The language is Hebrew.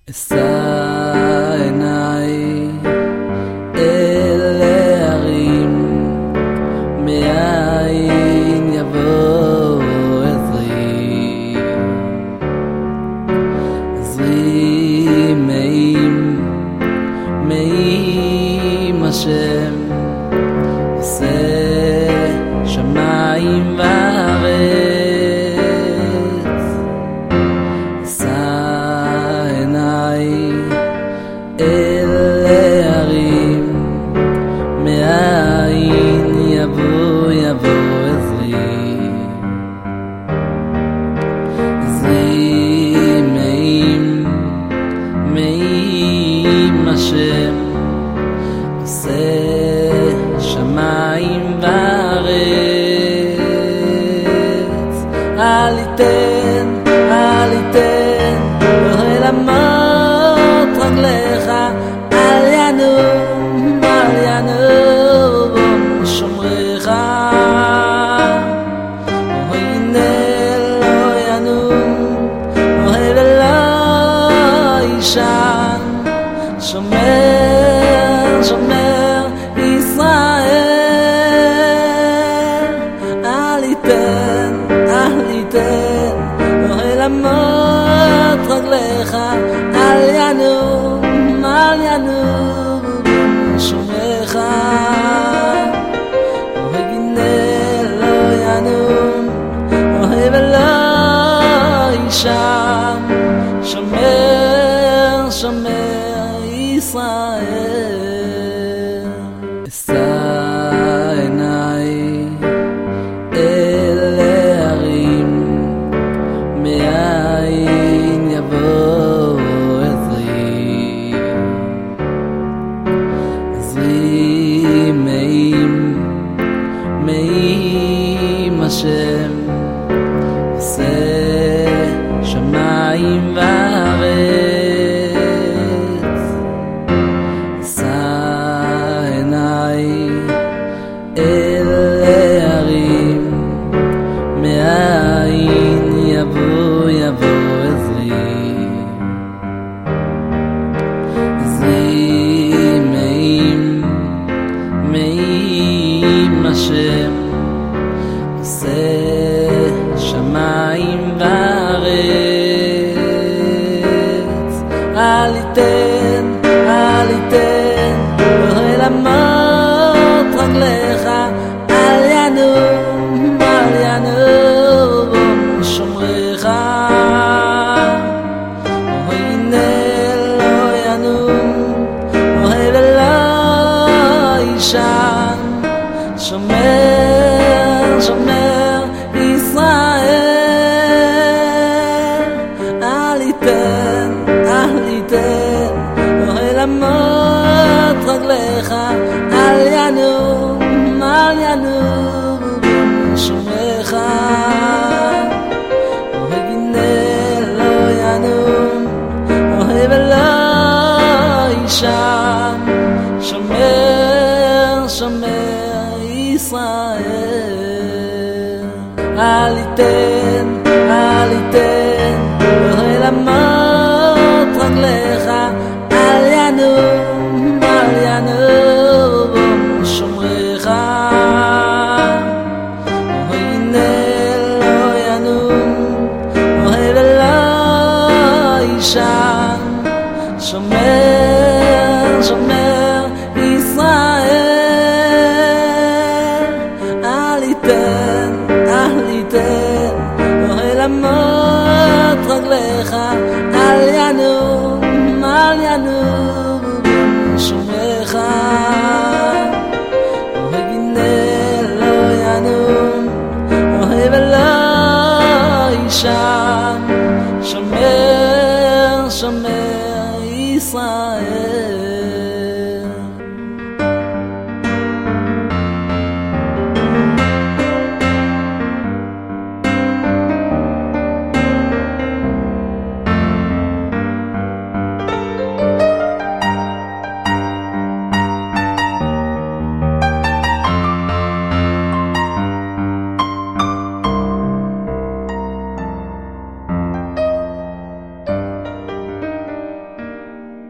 אשא עיניי אל ההרים, מאין יבוא עזרי. עזרי מעם השם, עושה שמיים וארץ. אל ההרים, מאין יבוא עזרי. עזרי מעם השם, עושה שמיים וארץ. אל יתן לעמוד רגליך, אל ינום שומרך. הנה לא ינום ולא יישן, שומר ישראל. אל יתן לעמוד רגליך, אל ינום שומרך. הנה לא ינום ולא יישן, שומר ישראל. אשא עיניי אל ההרים, מאין יבוא עזרי. עזרי מעם השם, עושה שמיים וארץ. אשא עיניי אל ההרים, מאין יבוא עזרי. עזרי מעם השם, עושה שמיים וארץ. אל יתן לעמוד רגליך, אל ינום שומרך. הנה לא ינום ולא יישן, שומר ישראל. אל יתן לעמוד רגליך, אל ינום שומרך. הנה לא ינום ולא יישן, שומר ישראל. אל יתן לעמוד רגליך, אל ינום שומרך. הנה לא ינום ולא יישן, שומר ישראל. אל יתן לעמוד רגליך, אל ינום שומרך. הנה לא ינום ולא יישן, שומר ישראל.